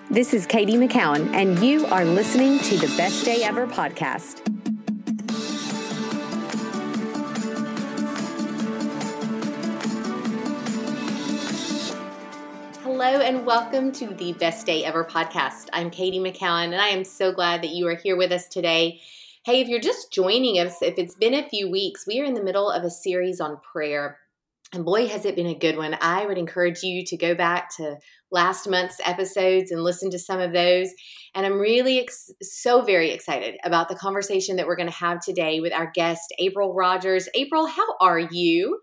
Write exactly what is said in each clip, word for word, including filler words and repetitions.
This is Katie McCowan, and you are listening to the Best Day Ever podcast. Hello, and welcome to the Best Day Ever podcast. I'm Katie McCowan, and I am so glad that you are here with us today. Hey, if you're just joining us, if it's been a few weeks, we are in the middle of a series on prayer. And boy, has it been a good one. I would encourage you to go back to last month's episodes and listen to some of those. And I'm really ex- so very excited about the conversation that we're going to have today with our guest, April Rogers. April, how are you?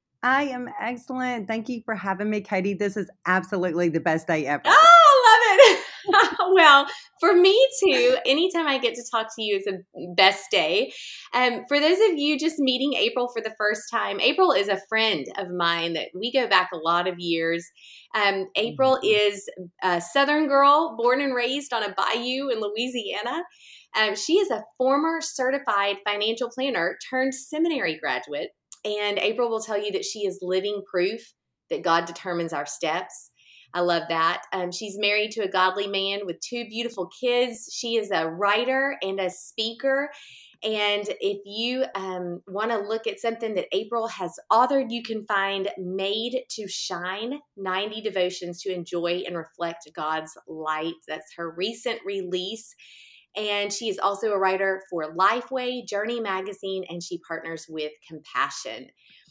I am excellent. Thank you for having me, Katie. This is absolutely the best day ever. Oh, love it. Well, for me too, anytime I get to talk to you is a best day. Um, for those of you just meeting April for the first time, April is a friend of mine that we go back a lot of years. Um, April is a Southern girl, born and raised on a bayou in Louisiana. Um, she is a former certified financial planner turned seminary graduate. And April will tell you that she is living proof that God determines our steps. I love that. Um, she's married to a godly man with two beautiful kids. She is a writer and a speaker. And if you um, want to look at something that April has authored, you can find Made to Shine, ninety Devotions to Enjoy and Reflect God's Light. That's her recent release. And she is also a writer for Lifeway, Journey Magazine, and she partners with Compassion.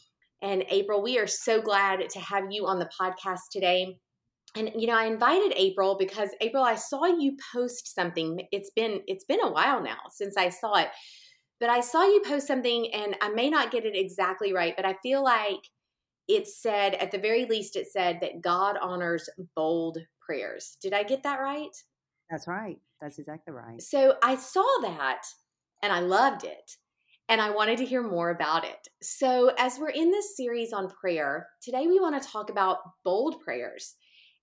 And April, we are so glad to have you on the podcast today. And, you know, I invited April because, April, I saw you post something. It's been it's been a while now since I saw it. But I saw you post something, and I may not get it exactly right, but I feel like it said, at the very least, it said that God honors bold prayers. Did I get that right? That's right. That's exactly right. So I saw that, and I loved it. And I wanted to hear more about it. So as we're in this series on prayer, today we want to talk about bold prayers.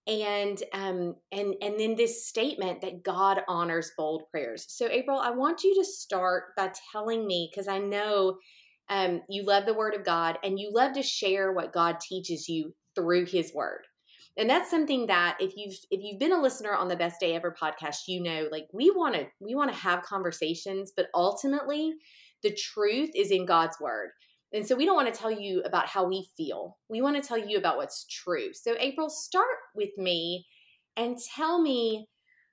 And um and and then this statement that God honors bold prayers. So April, I want you to start by telling me, because I know um you love the Word of God and you love to share what God teaches you through His Word. And that's something that if you've if you've been a listener on the Best Day Ever podcast, you know, like we want to we want to have conversations, but ultimately the truth is in God's Word. And so we don't want to tell you about how we feel. We want to tell you about what's true. So April, start with me and tell me,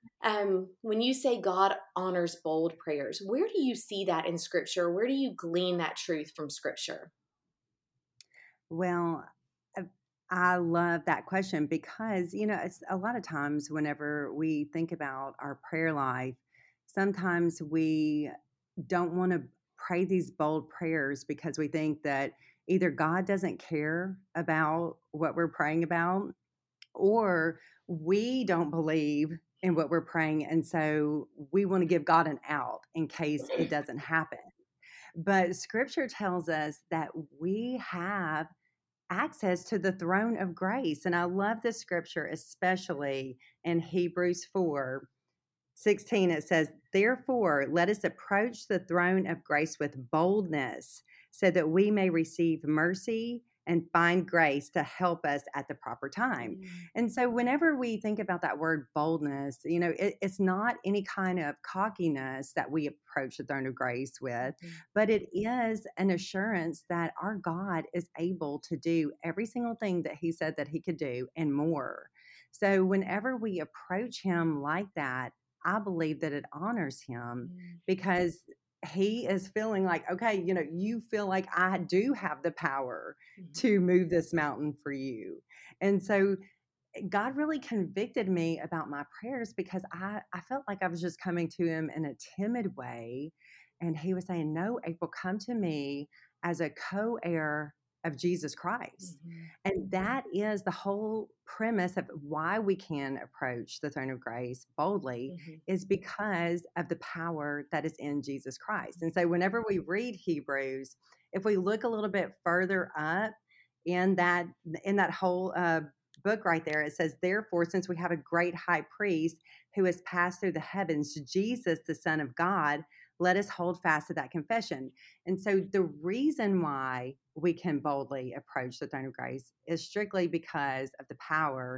um, when you say God honors bold prayers, where do you see that in Scripture? Where do you glean that truth from Scripture? Well, uh, I love that question because, you know, it's a lot of times whenever we think about our prayer life, sometimes we don't want to pray these bold prayers because we think that either God doesn't care about what we're praying about, or we don't believe in what we're praying. And so we want to give God an out in case it doesn't happen. But scripture tells us that we have access to the throne of grace. And I love this scripture, especially in Hebrews four sixteen. It says, "Therefore, let us approach the throne of grace with boldness so that we may receive mercy and find grace to help us at the proper time." Mm. And so whenever we think about that word boldness, you know, it, it's not any kind of cockiness that we approach the throne of grace with, mm. but it is an assurance that our God is able to do every single thing that He said that He could do and more. So whenever we approach Him like that, I believe that it honors Him because He is feeling like, okay, you know, you feel like I do have the power mm-hmm. to move this mountain for you. And so God really convicted me about my prayers because I, I felt like I was just coming to Him in a timid way. And He was saying, no, April, come to me as a co-heir of Jesus Christ. Mm-hmm. And that is the whole premise of why we can approach the throne of grace boldly, mm-hmm. is because of the power that is in Jesus Christ. And so whenever we read Hebrews, if we look a little bit further up in that in that whole uh, book right there, it says, "Therefore, since we have a great high priest who has passed through the heavens, Jesus, the Son of God, let us hold fast to that confession." And so the reason why we can boldly approach the throne of grace is strictly because of the power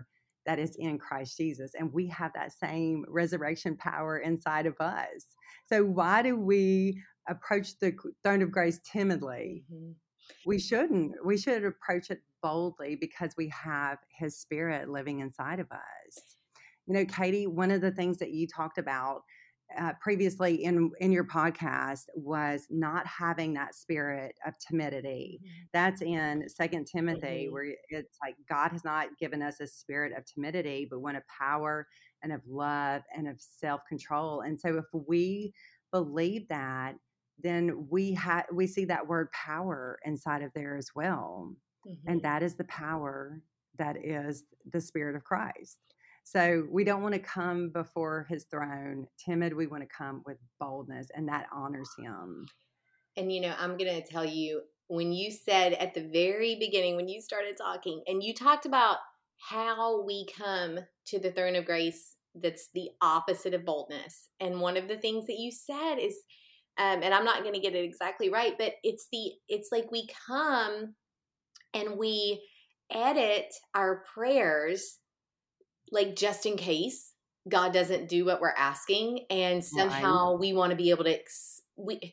that is in Christ Jesus. And we have that same resurrection power inside of us. So why do we approach the throne of grace timidly? Mm-hmm. We shouldn't. We should approach it boldly because we have his spirit living inside of us. You know, Katie, one of the things that you talked about uh, previously in in your podcast was not having that spirit of timidity. Mm-hmm. That's in Second Timothy, Mm-hmm. where it's like God has not given us a spirit of timidity, but one of power and of love and of self control. And so, if we believe that, then we have we see that word power inside of there as well, and Mm-hmm. that is the power that is the Spirit of Christ. So we don't want to come before his throne timid. We want to come with boldness, and that honors him. And, you know, I'm going to tell you, when you said at the very beginning, when you started talking, and you talked about how we come to the throne of grace, that's the opposite of boldness. And one of the things that you said is, um, and I'm not going to get it exactly right, but it's the, it's like we come and we edit our prayers, like just in case God doesn't do what we're asking. And Right. somehow we want to be able to, ex- we,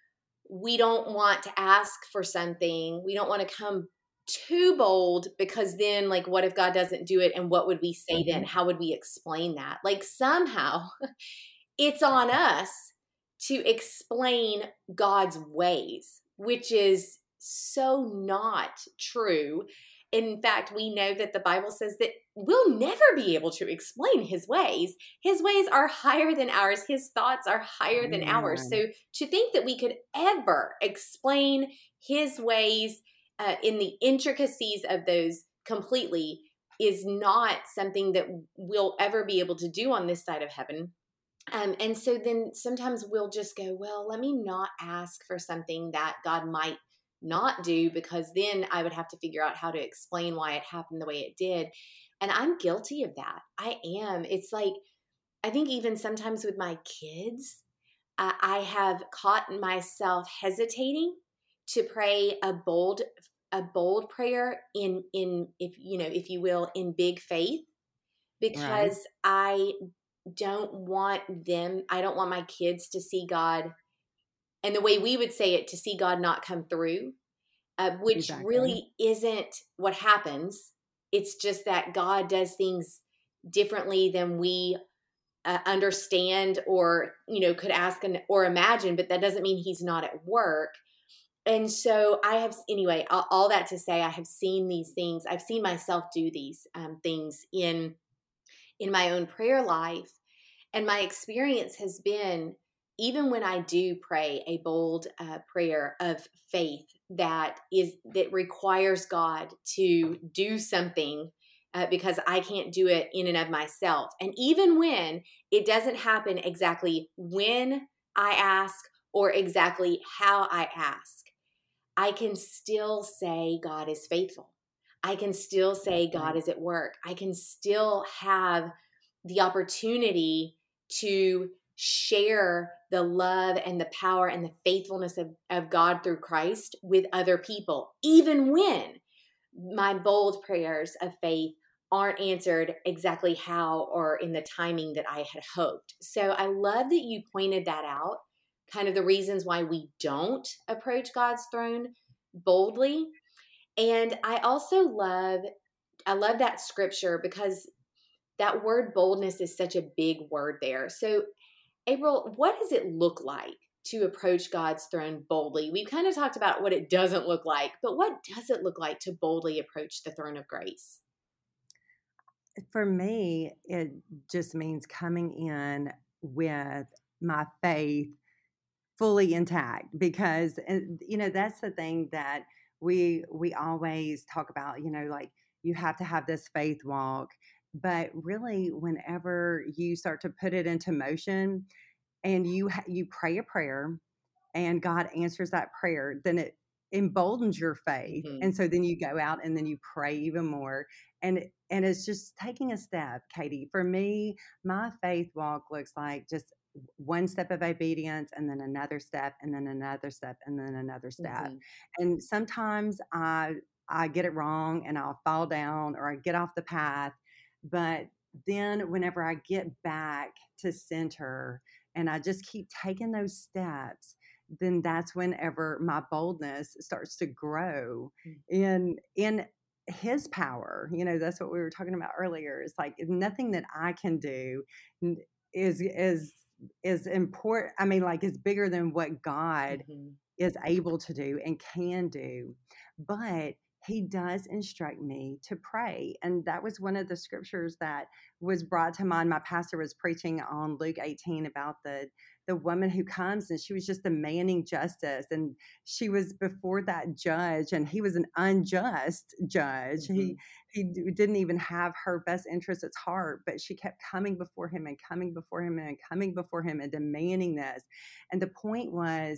we don't want to ask for something. We don't want to come too bold, because then, like, what if God doesn't do it? And what would we say then? Mhm. How would we explain that? Like, somehow it's on us to explain God's ways, which is so not true. In fact, we know that the Bible says that we'll never be able to explain his ways. His ways are higher than ours. His thoughts are higher than ours. Amen. So to think that we could ever explain his ways uh, in the intricacies of those completely is not something that we'll ever be able to do on this side of heaven. Um, and so then sometimes we'll just go, well, let me not ask for something that God might not do, because then I would have to figure out how to explain why it happened the way it did. And I'm guilty of that. I am. It's like, I think even sometimes with my kids, I, I have caught myself hesitating to pray a bold, a bold prayer in, in, if you know, if you will, in big faith, Right. because I don't want them, I don't want my kids to see God, and the way we would say it, to see God not come through, uh, which Exactly. really isn't what happens. It's just that God does things differently than we uh, understand, or, you know, could ask and, or imagine, but that doesn't mean he's not at work. And so I have, anyway, all, all that to say, I have seen these things. I've seen myself do these um, things in, in my own prayer life. And my experience has been, even when I do pray a bold uh, prayer of faith that is that requires God to do something, uh, because I can't do it in and of myself, and even when it doesn't happen exactly when I ask or exactly how I ask, I can still say God is faithful. I can still say God Right. is at work. I can still have the opportunity to share the love and the power and the faithfulness of, of God through Christ with other people, even when my bold prayers of faith aren't answered exactly how or in the timing that I had hoped. So I love that you pointed that out, kind of the reasons why we don't approach God's throne boldly. And I also love, I love that scripture, because that word boldness is such a big word there. So, April, what does it look like to approach God's throne boldly? We've kind of talked about what it doesn't look like, but what does it look like to boldly approach the throne of grace? For me, it just means coming in with my faith fully intact, because and, you know, that's the thing that we we always talk about, you know, like you have to have this faith walk, but really whenever you start to put it into motion and you ha- you pray a prayer and God answers that prayer, then it emboldens your faith. Mm-hmm. And so then you go out and then you pray even more. And and it's just taking a step, Katie. For me, my faith walk looks like just one step of obedience and then another step and then another step and then another step. Mm-hmm. And sometimes I I get it wrong and I'll fall down or I get off the path. But then whenever I get back to center and I just keep taking those steps, then that's whenever my boldness starts to grow Mm. in in his power. You know, that's what we were talking about earlier. It's like nothing that I can do n- is is is important. I mean, like is bigger than what God Mhm. is able to do and can do. But he does instruct me to pray. And that was one of the scriptures that was brought to mind. My pastor was preaching on Luke eighteen about the the woman who comes and she was just demanding justice, and she was before that judge and he was an unjust judge. He Mhm. he didn't even have her best interests at heart, but she kept coming before him and coming before him and coming before him and demanding this. And the point was,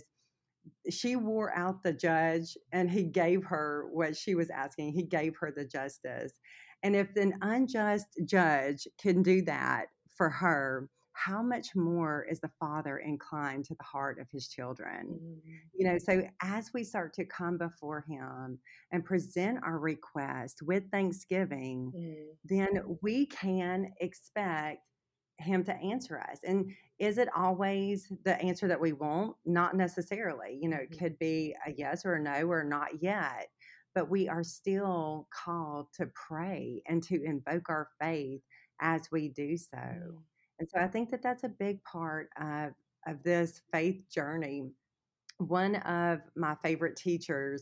she wore out the judge and he gave her what she was asking. He gave her the justice. And if an unjust judge can do that for her, how much more is the Father inclined to the heart of his children? Mhm. You know, so as we start to come before him and present our request with thanksgiving, Mhm. then we can expect him to answer us. And is it always the answer that we want? Not necessarily. You know, it Mhm. could be a yes or a no or not yet, but we are still called to pray and to invoke our faith as we do so. Mhm. And so I think that that's a big part of, of this faith journey. One of my favorite teachers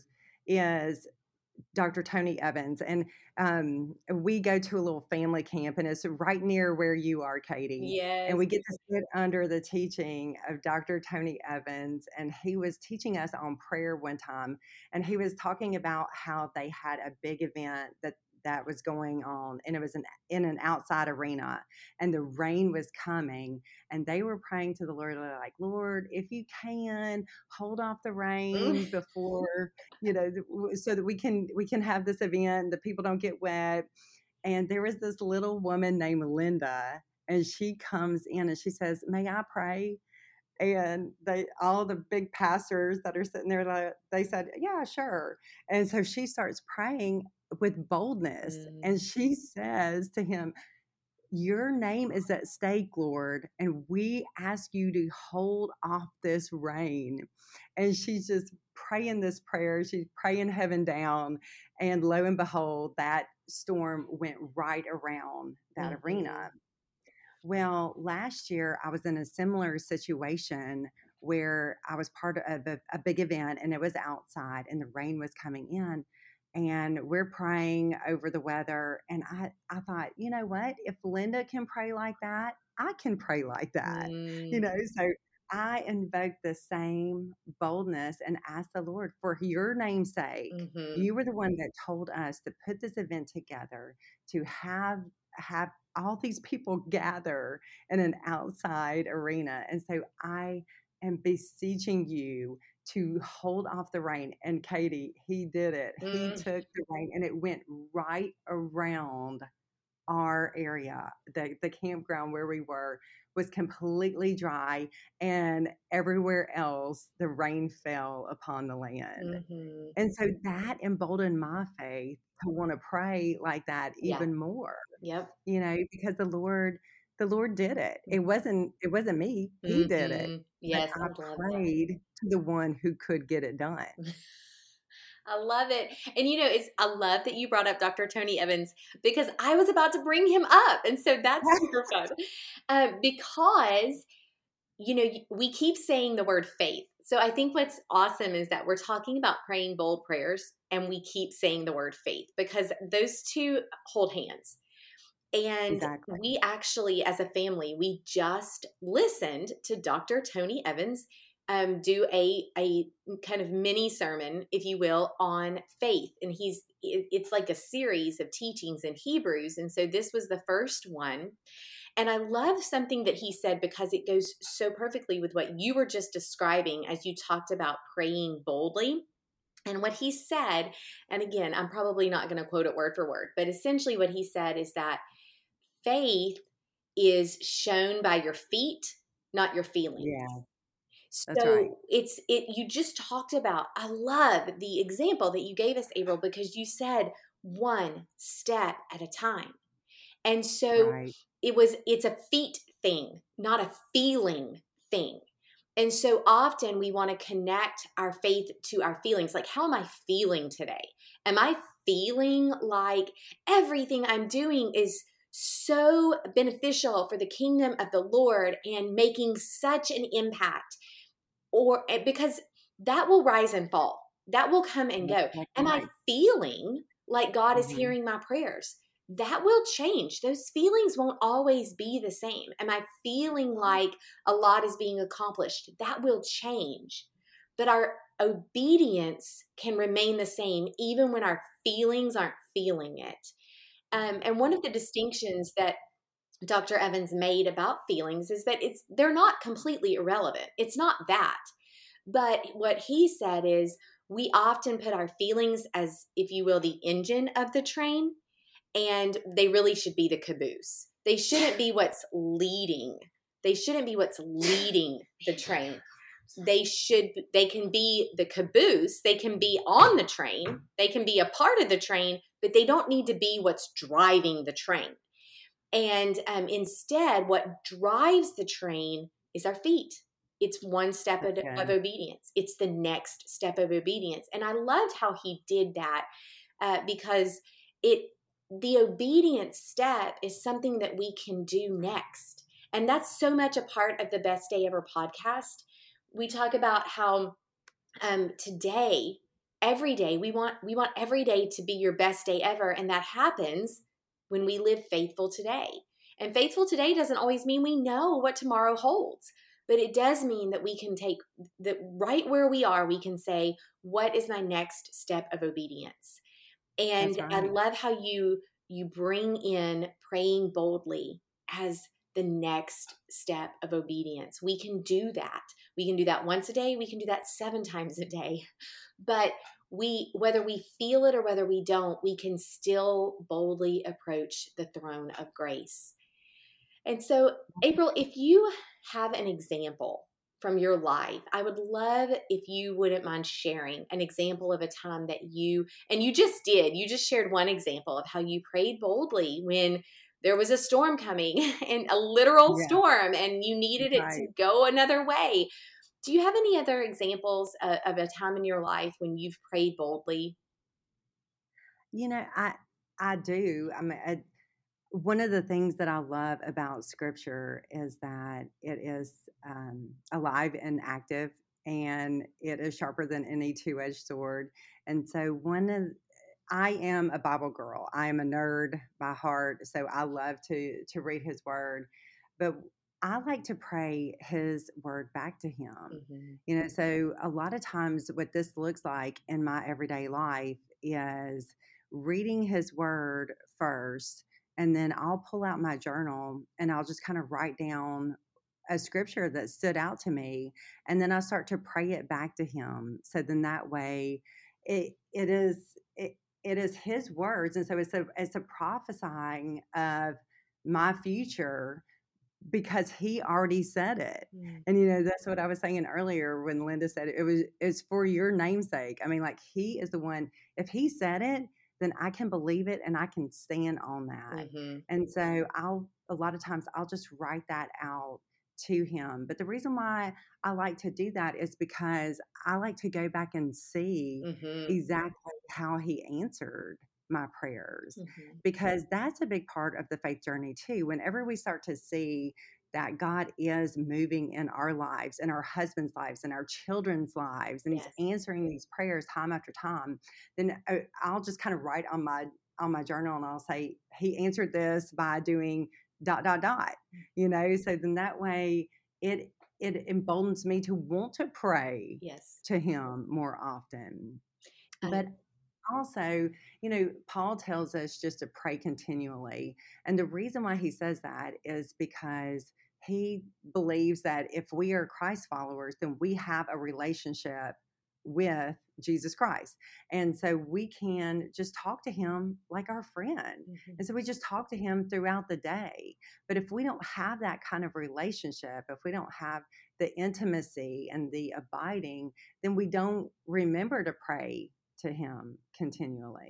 is Doctor Tony Evans, and um, we go to a little family camp, and it's right near where you are, Katie. And Yes. we get to sit under the teaching of Doctor Tony Evans, and he was teaching us on prayer one time, and he was talking about how they had a big event that that was going on, and it was an in an outside arena, and the rain was coming, and they were praying to the Lord, they're like, Lord, if you can hold off the rain Mm. before, you know, so that we can we can have this event, the people don't get wet. And there was this little woman named Linda, and she comes in and she says, may I pray? And they all the big pastors that are sitting there, like, they said, yeah, sure. And so she starts praying with boldness, Mm. and she says to him, your name is at stake, Lord, and we ask you to hold off this rain. And she's just praying this prayer. She's praying heaven down. And lo and behold, that storm went right around that arena. Mhm. Well, last year I was in a similar situation where I was part of a, a big event and it was outside and the rain was coming in. And we're praying over the weather. And I, I thought, you know what? If Linda can pray like that, I can pray like that. You Mm. know, so I invoked the same boldness and asked the Lord, for your name's sake, Mhm. you were the one that told us to put this event together, to have have all these people gather in an outside arena. And so I am beseeching you to hold off the rain. And Katie, he did it. He Mm. took the rain and it went right around our area. The, the campground where we were was completely dry, and everywhere else, the rain fell upon the land. Mhm. And so that emboldened my faith to want to pray like that Yeah. even more, Yep. you know, because the Lord the Lord did it. It wasn't it wasn't me. He did it. Mhm. But Yes, I I love that. prayed to the one who could get it done. I love it. And you know, it's I love that you brought up Doctor Tony Evans because I was about to bring him up. And so that's super fun. Um, because you know, we keep saying the word faith. So I think what's awesome is that we're talking about praying bold prayers and we keep saying the word faith because those two hold hands. And Exactly. we actually, as a family, we just listened to Doctor Tony Evans um, do a a kind of mini sermon, if you will, on faith. And he's it- it's like a series of teachings in Hebrews. And so this was the first one. And I love something that he said because it goes so perfectly with what you were just describing as you talked about praying boldly. And what he said, and again, I'm probably not going to quote it word for word, but essentially what he said is that faith is shown by your feet, not your feelings. Yeah, that's right. So it's it you just talked about. I love the example that you gave us, April, because you said one step at a time. And so Right. it was, it's a feet thing, not a feeling thing. And so often we want to connect our faith to our feelings. Like, how am I feeling today? Am I feeling like everything I'm doing is so beneficial for the kingdom of the Lord and making such an impact? Or because that will rise and fall, that will come and That's go. exactly Am I right. feeling like God is Mhm. hearing my prayers? That will change. Those feelings won't always be the same. Am I feeling like a lot is being accomplished? That will change. But our obedience can remain the same even when our feelings aren't feeling it. Um, and one of the distinctions that Doctor Evans made about feelings is that it's they're not completely irrelevant. It's not that. But what he said is we often put our feelings as, if you will, the engine of the train, and they really should be the caboose. They shouldn't be what's leading. They shouldn't be what's leading the train. They should they can be the caboose, they can be on the train, they can be a part of the train, but they don't need to be what's driving the train. And um, instead, what drives the train is our feet. It's one step That's of, of good. obedience. It's the next step of obedience. And I loved how he did that uh, because it the obedience step is something that we can do next. And that's so much a part of the Best Day Ever podcast. We talk about how um, today, every day, we want we want every day to be your best day ever, and that happens when we live faithful today. And faithful today doesn't always mean we know what tomorrow holds, but it does mean that we can take that right where we are. We can say, "What is my next step of obedience?" That's And I right. love how you you bring in praying boldly as the next step of obedience. We can do that. We can do that once a day. We can do that seven times a day. But we, whether we feel it or whether we don't, we can still boldly approach the throne of grace. And so, April, if you have an example from your life, I would love if you wouldn't mind sharing an example of a time that you, and you just did, you just shared one example of how you prayed boldly when there was a storm coming and a literal Yeah. storm and you needed it to Right. go another way. Do you have any other examples uh, of a time in your life when you've prayed boldly? You know, I I do. I mean, I, one of the things that I love about Scripture is that it is um, alive and active, and it is sharper than any two-edged sword. And so, one of I am a Bible girl. I am a nerd by heart, so I love to to read His Word, but I like to pray His Word back to Him. Hmm. You know, so a lot of times, what this looks like in my everyday life is reading His Word first, and then I'll pull out my journal and I'll just kind of write down a scripture that stood out to me, and then I start to pray it back to Him. So then that way, it it is it, it is His words, and so it's a it's a prophesying of my future because He already said it. Mm. And you know that's what I was saying earlier when Linda said it, it was it's for your namesake. I mean, like He is the one. If He said it, then I can believe it and I can stand on that. Hmm. And so I'll a lot of times I'll just write that out to Him. But the reason why I like to do that is because I like to go back and see Hmm. exactly how He answered my prayers, Hmm. because that's a big part of the faith journey too. Whenever we start to see that God is moving in our lives, in our husbands' lives, in our children's lives, and He's Yes. answering these prayers time after time, then uh, I'll just kind of write on my on my journal and I'll say He answered this by doing dot dot dot. You know, so then that way it it emboldens me to want to pray Yes. to Him more often. I, But also, you know, Paul tells us just to pray continually. And the reason why he says that is because he believes that if we are Christ followers, then we have a relationship with Jesus Christ. And so we can just talk to Him like our friend. mhm. And so we just talk to Him throughout the day. But if we don't have that kind of relationship, if we don't have the intimacy and the abiding, then we don't remember to pray to Him continually.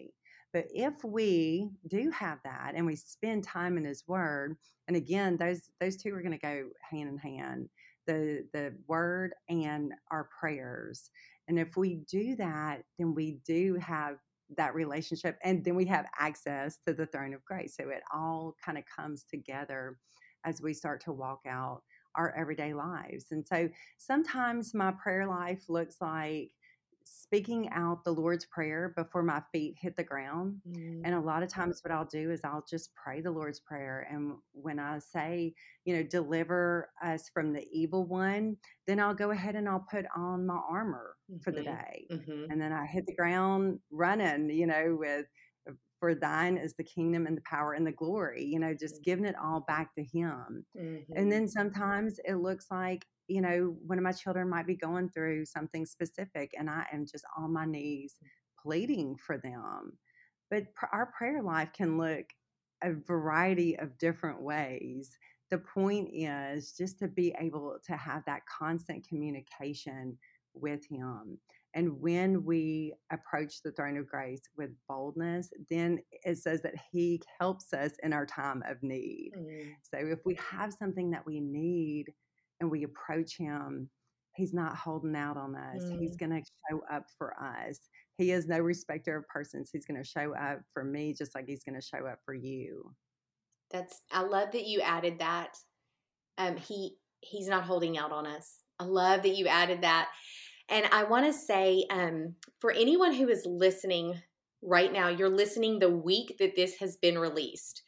But if we do have that and we spend time in His Word, and again, those those two are going to go hand in hand, the the Word and our prayers. And if we do that, then we do have that relationship, and then we have access to the throne of grace. So it all kind of comes together as we start to walk out our everyday lives. And so sometimes my prayer life looks like speaking out the Lord's Prayer before my feet hit the ground. Mm, And a lot of times, what I'll do is I'll just pray the Lord's Prayer. And when I say, you know, deliver us from the evil one, then I'll go ahead and I'll put on my armor for the mhm, day. mhm, And then I hit the ground running, you know, with for thine is the kingdom and the power and the glory, you know, just giving it all back to Him. And mhm, then sometimes it looks like, you know, one of my children might be going through something specific, and I am just on my knees pleading for them. But pr- our prayer life can look a variety of different ways. The point is just to be able to have that constant communication with Him. And when we approach the throne of grace with boldness, then it says that He helps us in our time of need. mm, So if we have something that we need and we approach Him, He's not holding out on us. He's mm. going to show up for us. He is no respecter of persons. He's going to show up for me just like He's going to show up for you. That's I love that you added that. Um, he he's not holding out on us. I love that you added that. And I want to say, um, for anyone who is listening right now, you're listening the week that this has been released.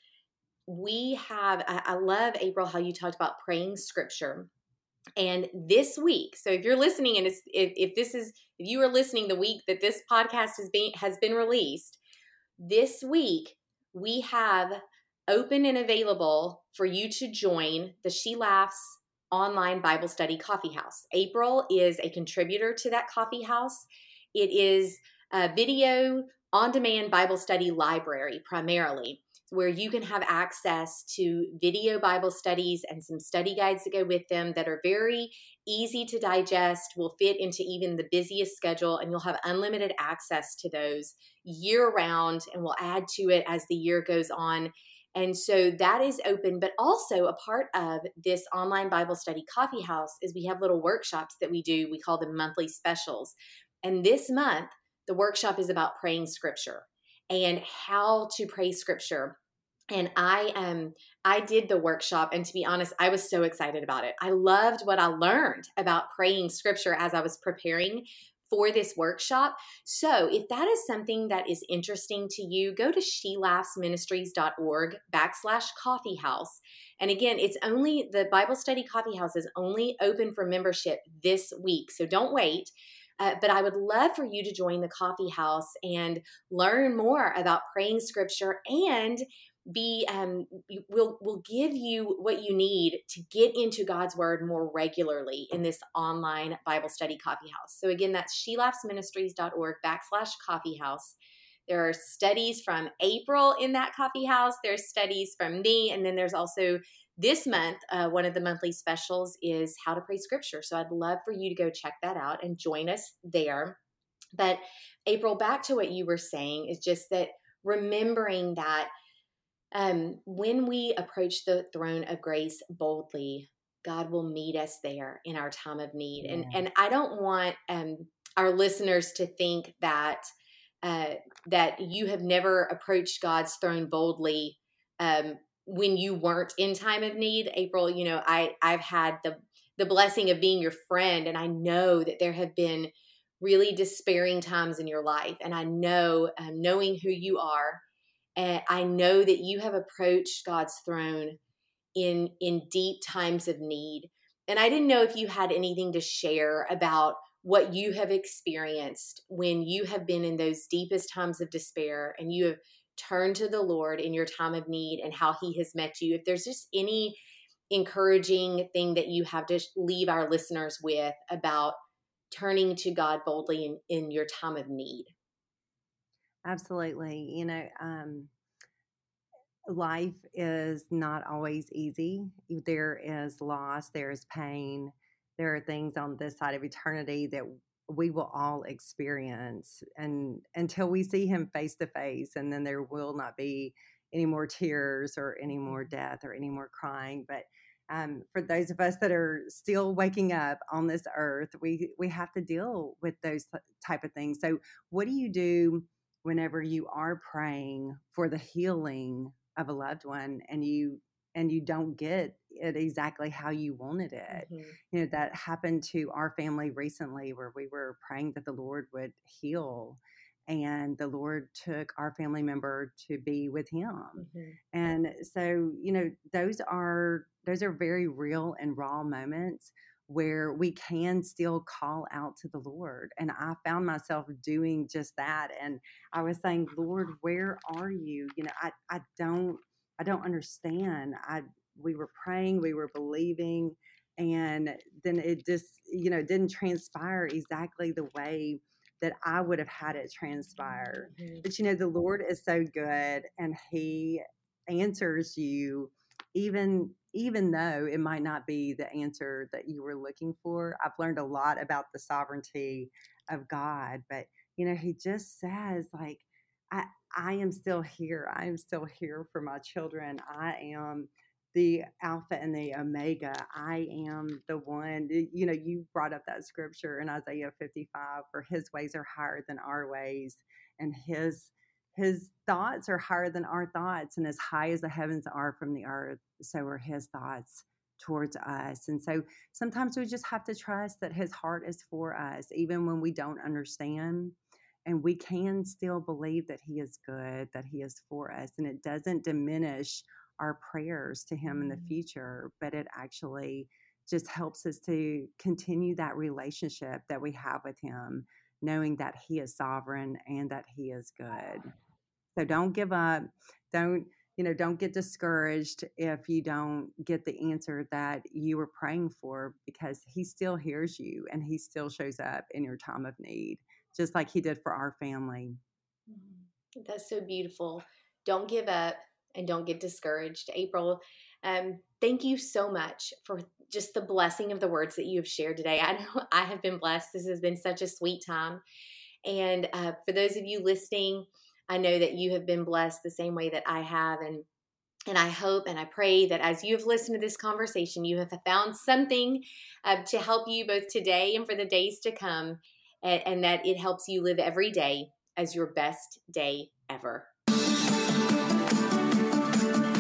We have, I, I love, April, how you talked about praying scripture. And this week, so if you're listening and it's, if, if this is, if you are listening the week that this podcast has been, has been released, this week we have open and available for you to join the She Laughs online Bible study coffee house. April is a contributor to that coffee house. It is a video on demand Bible study library primarily, where you can have access to video Bible studies and some study guides that go with them that are very easy to digest, will fit into even the busiest schedule, and you'll have unlimited access to those year round, and we'll add to it as the year goes on. And so that is open, but also a part of this online Bible study coffee house is we have little workshops that we do. We call them monthly specials. And this month, the workshop is about praying scripture and how to pray scripture. And I um I did the workshop, and to be honest, I was so excited about it. I loved what I learned about praying scripture as I was preparing for this workshop. So if that is something that is interesting to you, go to she laughs ministries dot org backslash coffee house. And again, it's only the Bible study coffee house is only open for membership this week. So don't wait. Uh, but I would love for you to join the coffee house and learn more about praying scripture, and be um will will give you what you need to get into God's word more regularly in this online Bible study coffee house. So again, that's she laughs ministries dot org backslash coffee house. There are studies from April in that coffee house. There's studies from me. And then there's also this month, uh, one of the monthly specials is how to pray scripture. So I'd love for you to go check that out and join us there. But April, back to what you were saying is just that remembering that um, when we approach the throne of grace boldly, God will meet us there in our time of need. And Yeah. and I don't want um, our listeners to think that uh, that you have never approached God's throne boldly um, when you weren't in time of need. April, you know, I I've had the the blessing of being your friend, and I know that there have been really despairing times in your life, and I know, um, knowing who you are, and I know that you have approached God's throne in in deep times of need. And I didn't know if you had anything to share about what you have experienced when you have been in those deepest times of despair and you have turned to the Lord in your time of need, and how He has met you. If there's just any encouraging thing that you have to leave our listeners with about turning to God boldly in, in your time of need. Absolutely. You know, um, life is not always easy. There is loss, there is pain, there are things on this side of eternity that we will all experience, and until we see him face to face, and then there will not be any more tears or any more death or any more crying. But um, for those of us that are still waking up on this earth, we we have to deal with those type of things. So what do you do whenever you are praying for the healing of a loved one, and you and you don't get it exactly how you wanted it? Mm-hmm. You know, that happened to our family recently, where we were praying that the Lord would heal, and the Lord took our family member to be with him. Mm-hmm. And so, you know, those are those are very real and raw moments where we can still call out to the Lord. And I found myself doing just that. And I was saying, Lord, where are you? You know, I, I don't I don't understand. I we were praying, we were believing, and then it just, you know, didn't transpire exactly the way that I would have had it transpire. Mm-hmm. But you know, the Lord is so good, and he answers you even even though it might not be the answer that you were looking for. I've learned a lot about the sovereignty of God, but you know, he just says like, I I am still here. I am still here for my children. I am the Alpha and the Omega. I am the one. You know, you brought up that scripture in Isaiah fifty-five, for his ways are higher than our ways, and his his thoughts are higher than our thoughts, and as high as the heavens are from the earth, so are his thoughts towards us. And so sometimes we just have to trust that his heart is for us, even when we don't understand. And we can still believe that he is good, that he is for us. And it doesn't diminish our prayers to him in the future, but it actually just helps us to continue that relationship that we have with him, knowing that he is sovereign and that he is good. So don't give up. Don't, you know, don't get discouraged if you don't get the answer that you were praying for, because he still hears you and he still shows up in your time of need, just like he did for our family. That's so beautiful. Don't give up and don't get discouraged. April, um, thank you so much for just the blessing of the words that you have shared today. I know I have been blessed. This has been such a sweet time. And uh, for those of you listening, I know that you have been blessed the same way that I have. And and I hope and I pray that as you have listened to this conversation, you have found something uh, to help you both today and for the days to come, and, and that it helps you live every day as your best day ever.